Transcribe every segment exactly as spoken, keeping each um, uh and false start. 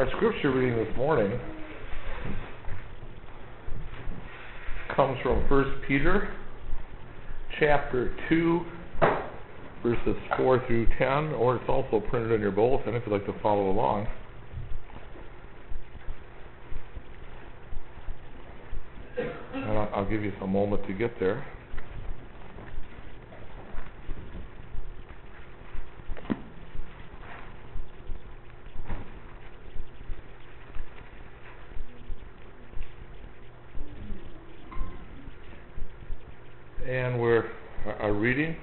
Our scripture reading this morning comes from First Peter chapter two, verses four through ten, or it's also printed in your bulletin if you'd like to follow along. And I'll, I'll give you some moment to get there. And we're our reading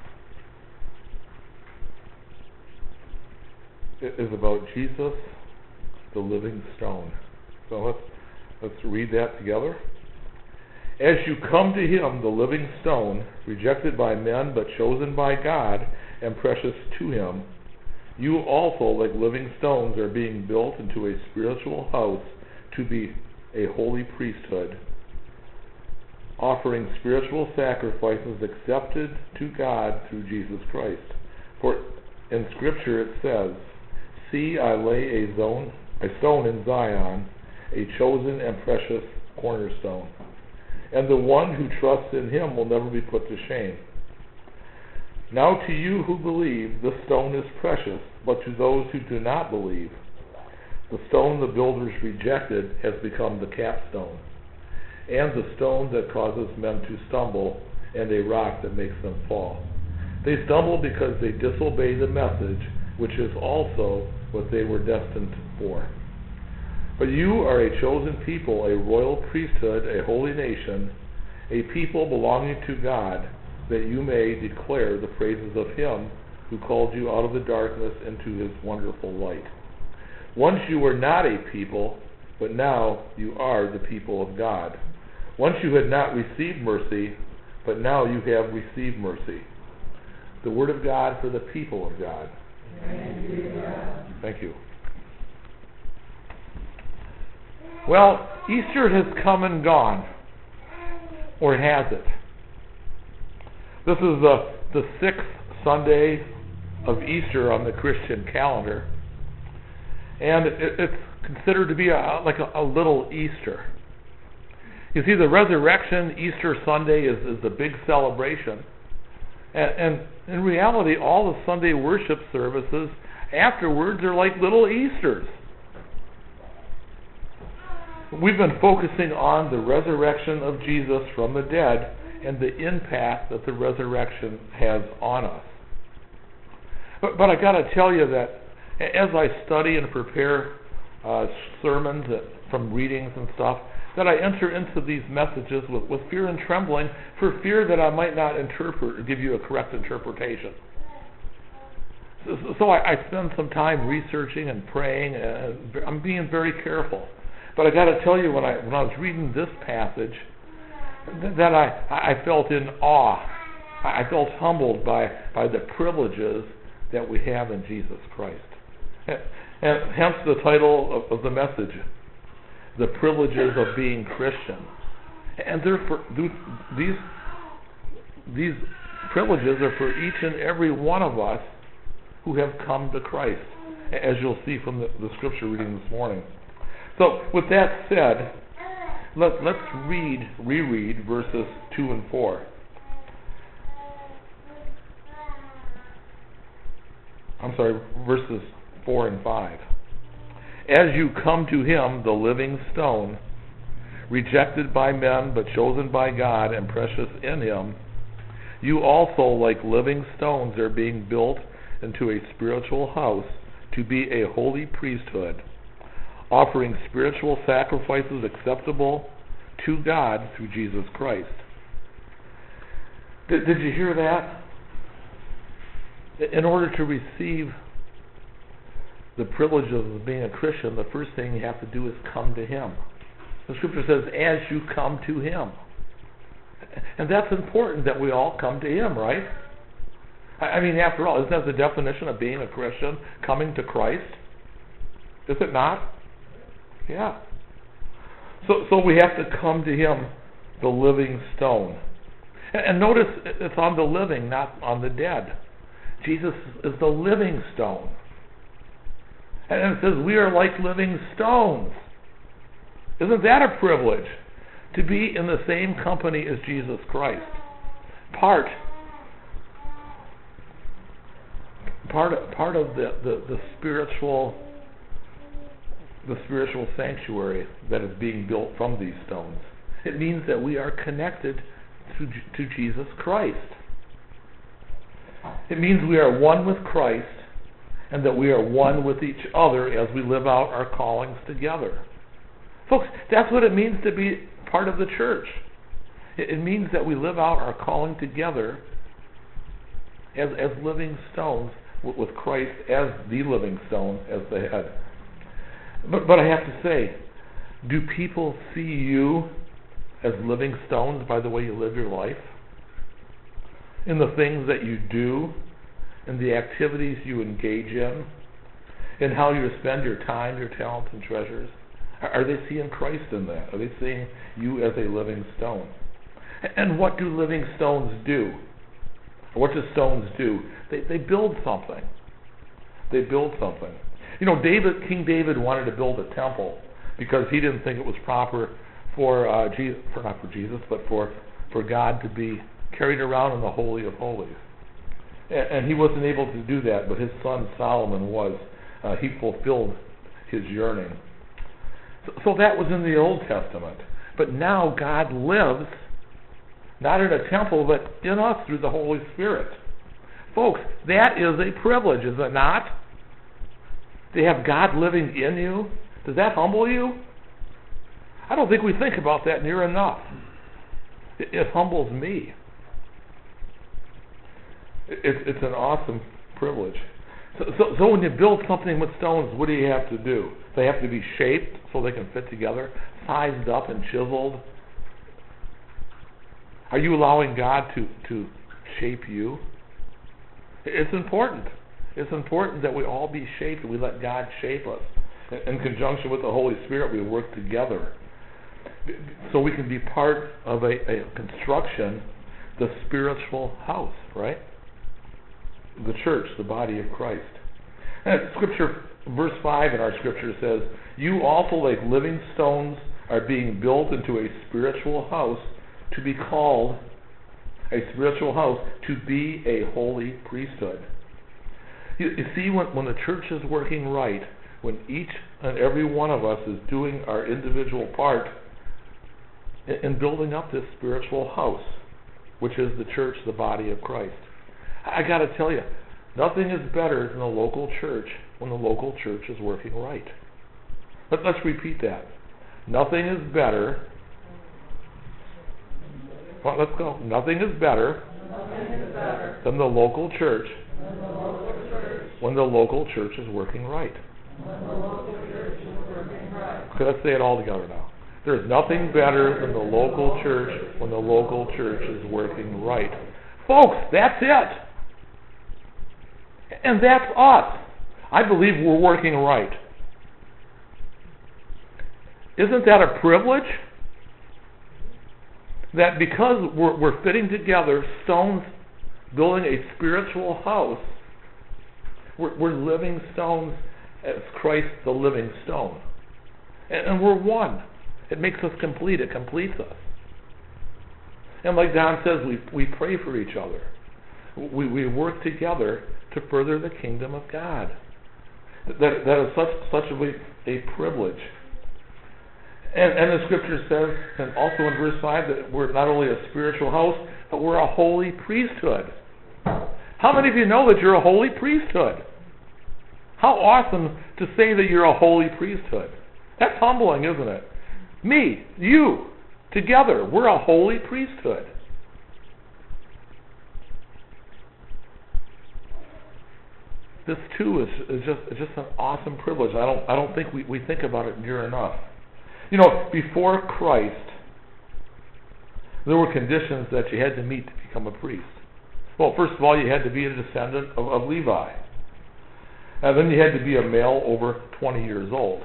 is about Jesus, the living stone. So let's let's read that together. As you come to him, the living stone, rejected by men but chosen by God and precious to him, you also, like living stones, are being built into a spiritual house to be a holy priesthood, offering spiritual sacrifices accepted to God through Jesus Christ. For in Scripture it says, "See, I lay a, zone, a stone in Zion, a chosen and precious cornerstone, and the one who trusts in him will never be put to shame." Now to you who believe, the stone is precious, but to those who do not believe, the stone the builders rejected has become the capstone, and the stone that causes men to stumble, and a rock that makes them fall. They stumble because they disobey the message, which is also what they were destined for. But you are a chosen people, a royal priesthood, a holy nation, a people belonging to God, that you may declare the praises of him who called you out of the darkness into his wonderful light. Once you were not a people, but now you are the people of God. Once you had not received mercy, but now you have received mercy. The word of God for the people of God. Thank you, God. Thank you. Well, Easter has come and gone. Or has it? This is the, the sixth Sunday of Easter on the Christian calendar. And it, it's considered to be a, like a, a little Easter. You see, the resurrection, Easter Sunday, is, is the big celebration. And, and in reality, all the Sunday worship services afterwards are like little Easters. We've been focusing on the resurrection of Jesus from the dead and the impact that the resurrection has on us. But, but I got to tell you that as I study and prepare uh, sermons from readings and stuff, that I enter into these messages with, with fear and trembling, for fear that I might not interpret or give you a correct interpretation. So, so I, I spend some time researching and praying, and I'm being very careful. But I got to tell you, when I when I was reading this passage, that I, I felt in awe. I felt humbled by, by the privileges that we have in Jesus Christ. And, and hence the title of, of the message, The Privileges of Being Christian. And for, these, these privileges are for each and every one of us who have come to Christ, as you'll see from the, the scripture reading this morning. So, with that said, let, let's read, reread verses two and four. I'm sorry, verses four and five. As you come to him, the living stone, rejected by men but chosen by God and precious in him, you also, like living stones, are being built into a spiritual house to be a holy priesthood, offering spiritual sacrifices acceptable to God through Jesus Christ. Did, did you hear that? In order to receive the privileges of being a Christian, the first thing you have to do is come to him. The scripture says, as you come to him. And that's important, that we all come to him, right? I mean, after all, isn't that the definition of being a Christian? Coming to Christ? Is it not? Yeah. So, so we have to come to him, the living stone. And, and notice it's on the living, not on the dead. Jesus is the living stone. And it says we are like living stones. Isn't that a privilege? To be in the same company as Jesus Christ. Part part of, part of the, the, the spiritual the spiritual sanctuary that is being built from these stones. It means that we are connected to, to Jesus Christ. It means we are one with Christ and that we are one with each other as we live out our callings together. Folks, that's what it means to be part of the church. It, it means that we live out our calling together as, as living stones with, with Christ as the living stone, as the head. But, but I have to say, do people see you as living stones by the way you live your life? In the things that you do, in the activities you engage in, in how you spend your time, your talents, and treasures? Are they seeing Christ in that? Are they seeing you as a living stone? And what do living stones do? What do stones do? They, they build something. They build something. You know, David, King David wanted to build a temple because he didn't think it was proper for uh, Jesus, for not for Jesus, but for for God to be carried around in the Holy of Holies, and, and he wasn't able to do that. But his son Solomon was. Uh, he fulfilled his yearning. So, so that was in the Old Testament. But now God lives not in a temple, but in us through the Holy Spirit. Folks, that is a privilege, is it not? To have God living in you. Does that humble you? I don't think we think about that near enough. It, it humbles me. It, it's an awesome privilege. So, so, so when you build something with stones, what do you have to do? They have to be shaped so they can fit together, sized up and chiseled. Are you allowing God to, to shape you? It's important. It's important that we all be shaped and we let God shape us. In conjunction with the Holy Spirit, we work together so we can be part of a, a construction, the spiritual house, right? The church, the body of Christ. And Scripture, verse five in our Scripture says, you also, like living stones, are being built into a spiritual house to be called a spiritual house, to be a holy priesthood. You, you see, when, when the church is working right, when each and every one of us is doing our individual part in, in building up this spiritual house, which is the church, the body of Christ. I got to tell you, nothing is better than a local church when the local church is working right. But let's repeat that. Nothing is better. Well, let's go. Nothing is better, Nothing is better than the local church than the local church when the local church is working right. when the local church is working right. Okay, let's say it all together now. There's nothing better than the local church when the local church is working right. Folks, that's it. And that's us. I believe we're working right. Isn't that a privilege? That because we're, we're fitting together stones, building a spiritual house, we're, we're living stones as Christ the living stone. And, and we're one. It makes us complete. It completes us. And like Don says, we, we pray for each other. We, we work together to further the kingdom of God. That, that is such, such a, a privilege. And, and the Scripture says, and also in verse five, that we're not only a spiritual house, but we're a holy priesthood. How many of you know that you're a holy priesthood? How awesome to say that you're a holy priesthood. That's humbling, isn't it? Me, you, together, we're a holy priesthood. This too is, is just is just an awesome privilege. I don't I don't think we, we think about it near enough. You know, before Christ, there were conditions that you had to meet to become a priest. Well, first of all, you had to be a descendant of, of Levi. And then you had to be a male over twenty years old.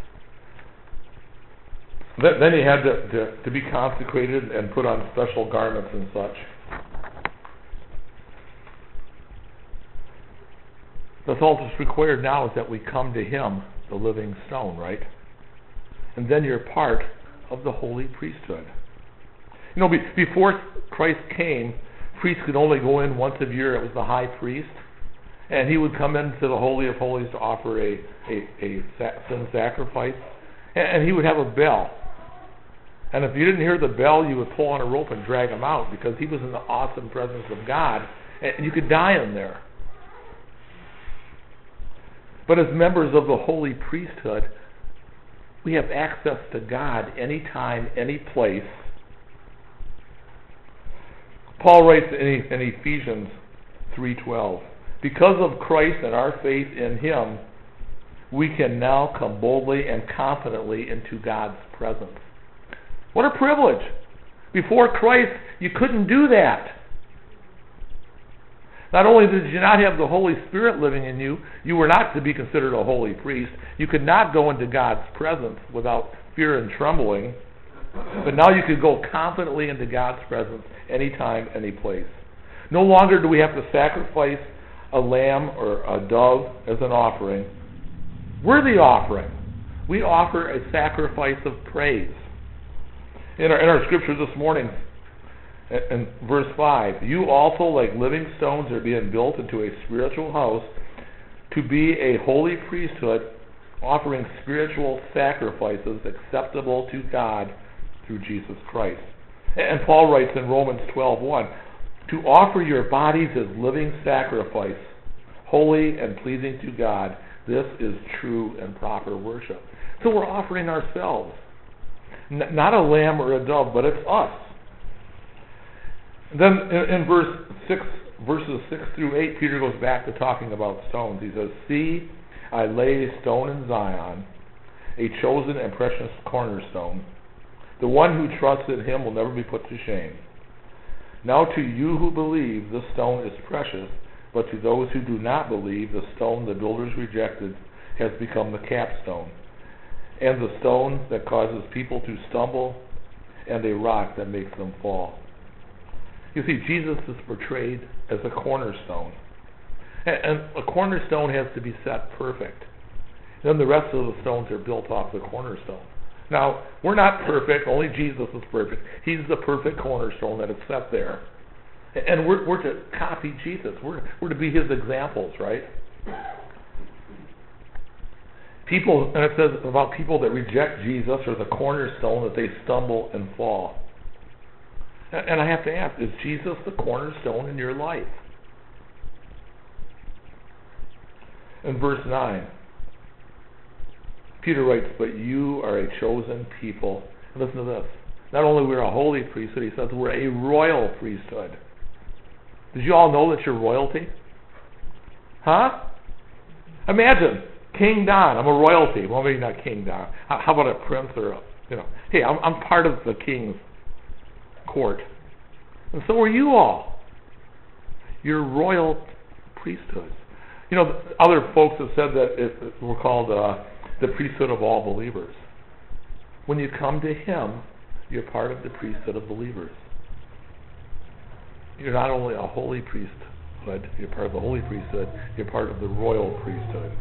Then, then you had to, to, to be consecrated and put on special garments and such. That's all that's required now is that we come to Him, the living stone, right? And then you're part of the holy priesthood. You know, be, before Christ came, priests could only go in once a year. It was the high priest. And he would come into the Holy of Holies to offer a, a, a sin sacrifice. And, and he would have a bell. And if you didn't hear the bell, you would pull on a rope and drag him out, because he was in the awesome presence of God. And you could die in there. But as members of the holy priesthood, we have access to God anytime, any place. Paul writes in, in Ephesians three twelve, because of Christ and our faith in Him, we can now come boldly and confidently into God's presence. What a privilege! Before Christ, you couldn't do that. Not only did you not have the Holy Spirit living in you, you were not to be considered a holy priest. You could not go into God's presence without fear and trembling. But now you could go confidently into God's presence anytime, any place. No longer do we have to sacrifice a lamb or a dove as an offering. We're the offering. We offer a sacrifice of praise. In our, in our scripture this morning, in verse five, you also, like living stones, are being built into a spiritual house to be a holy priesthood, offering spiritual sacrifices acceptable to God through Jesus Christ. And Paul writes in Romans twelve one, to offer your bodies as living sacrifice, holy and pleasing to God, this is true and proper worship. So we're offering ourselves. N- not a lamb or a dove, but it's us. Then in, in verse six, verses six through eight, Peter goes back to talking about stones. He says, see, I lay a stone in Zion, a chosen and precious cornerstone. The one who trusts in Him will never be put to shame. Now to you who believe, the stone is precious, but to those who do not believe, the stone the builders rejected has become the capstone, and the stone that causes people to stumble, and a rock that makes them fall. You see, Jesus is portrayed as a cornerstone. And, and a cornerstone has to be set perfect. Then the rest of the stones are built off the cornerstone. Now, we're not perfect. Only Jesus is perfect. He's the perfect cornerstone that is set there. And we're, we're to copy Jesus. We're, we're to be His examples, right? People, and it says about people that reject Jesus or the cornerstone, that they stumble and fall. And I have to ask, is Jesus the cornerstone in your life? In verse nine, Peter writes, but you are a chosen people. And listen to this. Not only we're a holy priesthood, he says we're a royal priesthood. Did you all know that you're royalty? Huh? Imagine, King Don, I'm a royalty. Well, maybe not King Don. How about a prince or a, you know, hey, I'm, I'm part of the king's court. And so are you all. You're royal priesthoods. You know, other folks have said that it, we're called uh, the priesthood of all believers. When you come to Him, you're part of the priesthood of believers. You're not only a holy priesthood, you're part of the holy priesthood, you're part of the royal priesthood.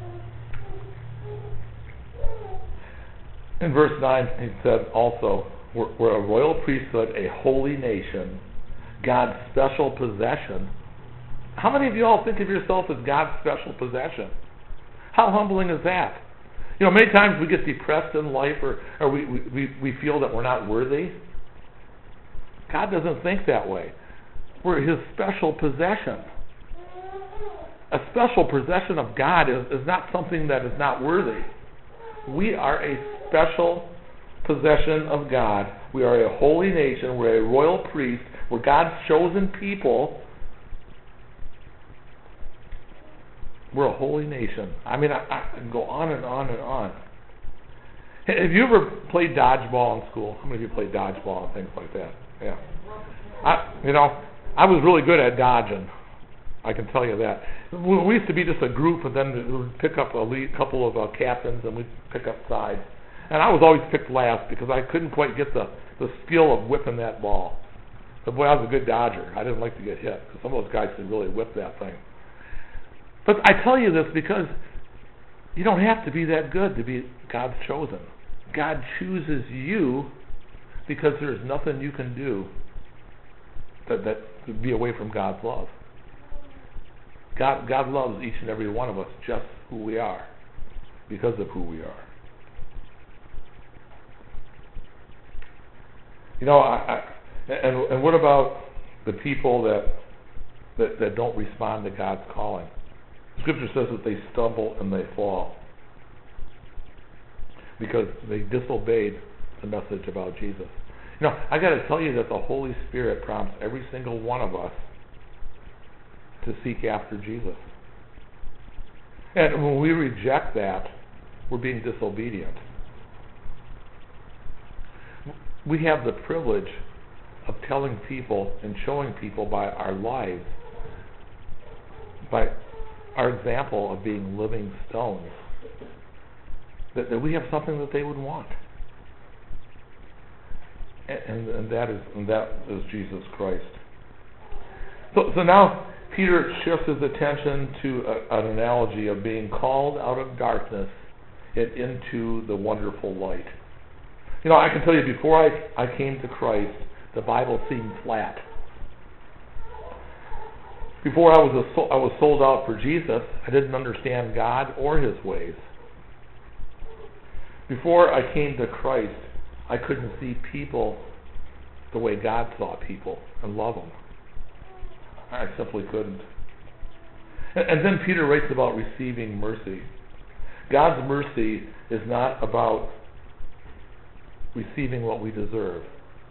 In verse nine, he said also, we're, we're a royal priesthood, a holy nation, God's special possession. How many of you all think of yourself as God's special possession? How humbling is that? You know, many times we get depressed in life, or, or we, we, we feel that we're not worthy. God doesn't think that way. We're His special possession. A special possession of God is, is not something that is not worthy. We are a special possession of God. We are a holy nation. We're a royal priest. We're God's chosen people. We're a holy nation. I mean, I, I can go on and on and on. Have you ever played dodgeball in school? How many of you played dodgeball and things like that? Yeah. I, you know, I was really good at dodging. I can tell you that. We used to be just a group, and then we'd pick up a lead, couple of uh, captains, and we'd pick up sides. And I was always picked last because I couldn't quite get the, the skill of whipping that ball. But boy, I was a good dodger. I didn't like to get hit, because some of those guys could really whip that thing. But I tell you this because you don't have to be that good to be God's chosen. God chooses you because there's nothing you can do that, that to be away from God's love. God, God loves each and every one of us just who we are, because of who we are. You know, I, I, and and what about the people that, that that don't respond to God's calling? Scripture says that they stumble and they fall because they disobeyed the message about Jesus. You know, I got to tell you that the Holy Spirit prompts every single one of us to seek after Jesus. And when we reject that, we're being disobedient. We have the privilege of telling people and showing people by our lives, by our example of being living stones, that, that we have something that they would want. And, and that is and that is Jesus Christ. So, so now Peter shifts his attention to a, an analogy of being called out of darkness and into the wonderful light. You know, I can tell you, before I, I came to Christ, the Bible seemed flat. Before I was a, I was sold out for Jesus, I didn't understand God or His ways. Before I came to Christ, I couldn't see people the way God saw people and love them. I simply couldn't. And, and then Peter writes about receiving mercy. God's mercy is not about receiving what we deserve.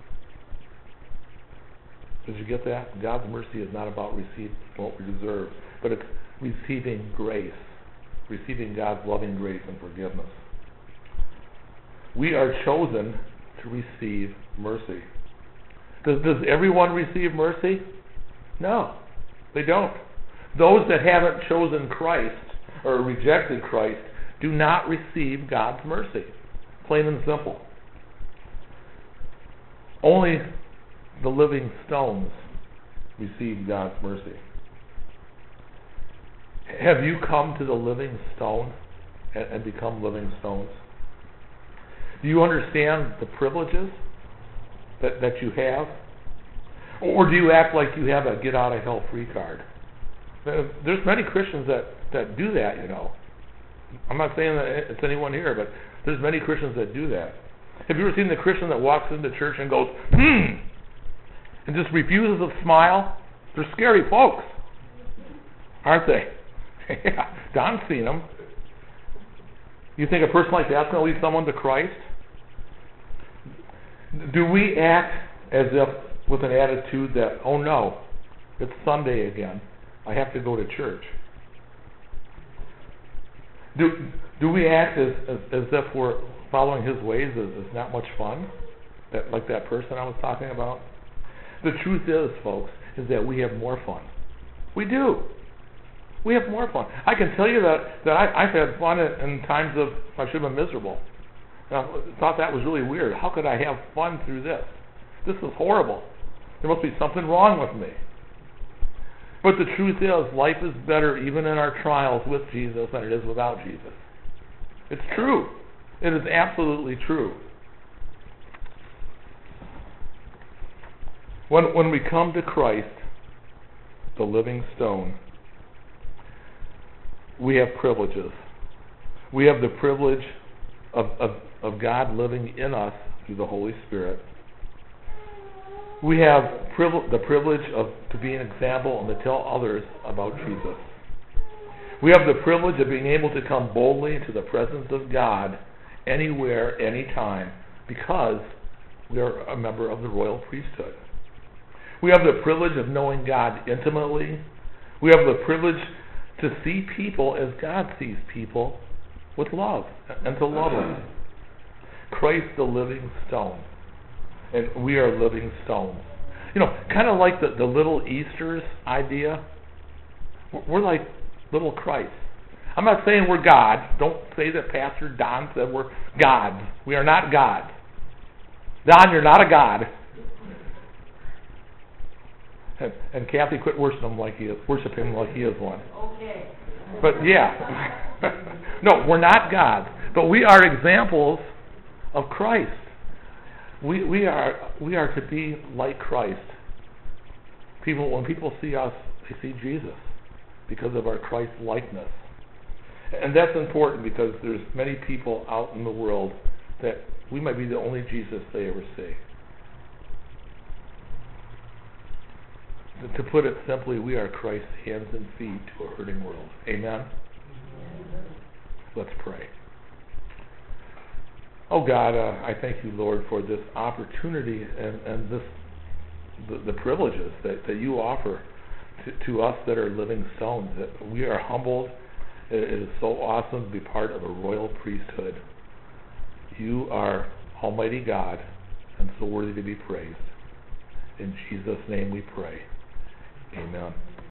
Did you get that? God's mercy is not about receiving what we deserve, but it's receiving grace, receiving God's loving grace and forgiveness. We are chosen to receive mercy. Does, does everyone receive mercy? No, they don't. Those that haven't chosen Christ or rejected Christ do not receive God's mercy. Plain and simple. Only the living stones receive God's mercy. Have you come to the living stone and, and become living stones? Do you understand the privileges that, that you have? Or do you act like you have a get-out-of-hell-free card? There's many Christians that, that do that, you know. I'm not saying that it's anyone here, but there's many Christians that do that. Have you ever seen the Christian that walks into church and goes, hmm, and just refuses to smile? They're scary folks, aren't they? Yeah, Don's seen them. You think a person like that's going to lead someone to Christ? Do we act as if with an attitude that, oh no, it's Sunday again, I have to go to church? Do do we act as as, as if we're following His ways is, is not much fun? That, like that person I was talking about? The truth is, folks, is that we have more fun. We do. We have more fun. I can tell you that, that I, I've had fun in, in times of I should have been miserable. And I thought that was really weird. How could I have fun through this? This is horrible. There must be something wrong with me. But the truth is, life is better even in our trials with Jesus than it is without Jesus. It's true. It is absolutely true. When when we come to Christ, the living stone, we have privileges. We have the privilege of, of, of God living in us through the Holy Spirit. We have priv- the privilege of to be an example and to tell others about Jesus. We have the privilege of being able to come boldly into the presence of God anywhere, anytime, because we are a member of the royal priesthood. We have the privilege of knowing God intimately. We have the privilege to see people as God sees people, with love, and to love them. Christ the living stone. And we are living stones. You know, kind of like the, the little Easters idea. We're like little Christ. I'm not saying we're God. Don't say that Pastor Don said we're gods. We are not gods. Don, you're not a god. And, and Kathy, quit worshiping him like he is. Worship him like he is one. Okay. But yeah. No, we're not gods, but we are examples of Christ. We we are we are to be like Christ. People, when people see us, they see Jesus because of our Christ likeness. And that's important because there's many people out in the world that we might be the only Jesus they ever see. To put it simply, we are Christ's hands and feet to a hurting world. Amen? Let's pray. Oh God, uh, I thank you, Lord, for this opportunity and, and this the, the privileges that, that you offer to, to us that are living stones. That we are humbled. It, it is so awesome to be part of a royal priesthood. You are Almighty God and so worthy to be praised. In Jesus' name we pray. Amen.